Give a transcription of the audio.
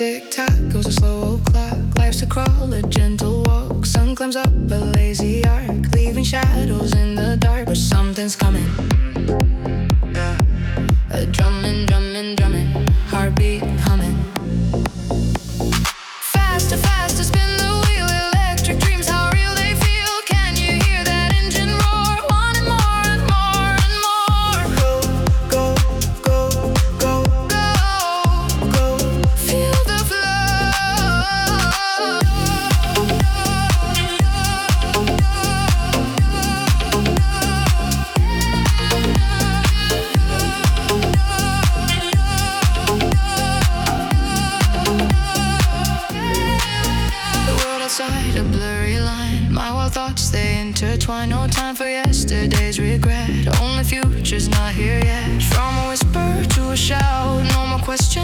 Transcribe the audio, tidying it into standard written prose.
tick-tock goes a slow clock. Life's a crawl, a gentle walk. Sun climbs up a lazy arc, leaving shadows in the dark. But something's coming. A drumming, drumming, drumming, heartbeat humming. Faster, faster, spin the wheel. Electric dreams, how real they feel. Can you hear that engine roar? Wanting more and more and more. Go, go, go, go, go, go. Feel the outside a blurry line, my wild thoughts they intertwine. No time for yesterday's regret, only future's not here yet. From a whisper to a shout, no more questions.